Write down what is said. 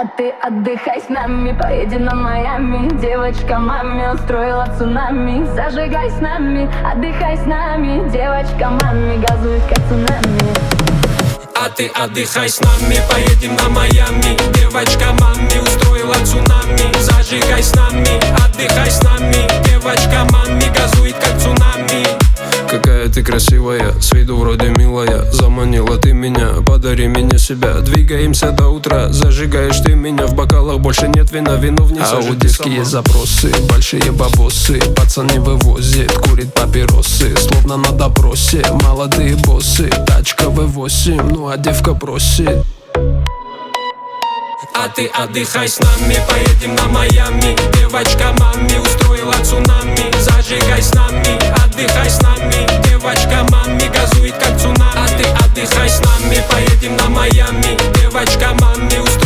А ты отдыхай с нами, поедем на Майами. Девочка маме устроила цунами. Зажигай с нами, отдыхай с нами. Девочка маме газует как цунами. А ты отдыхай с нами, поедем на Майами. Девочка маме устроила цунами. Зажигай с нами, отдыхай с нами. Девочка маме газует как цунами. Какая ты красивая, с виду вроде милая. Заманила ты меня, подари мне себя. Двигаемся до утра, зажигаешь ты меня. В бокалах больше нет вина, вино вниз. Аудиевские запросы, большие бабосы. Пацан не вывозит, курит папиросы. Словно на допросе, молодые боссы. Тачка V8, ну а девка просит. А ты отдыхай с нами, поедем на Майами. Девочка маме устроила цунами. Зажигай с нами, отдыхай с нами. Девочка маме газует как цунами. А ты отдыхай с нами, поедем на Майами. Девочка маме устроила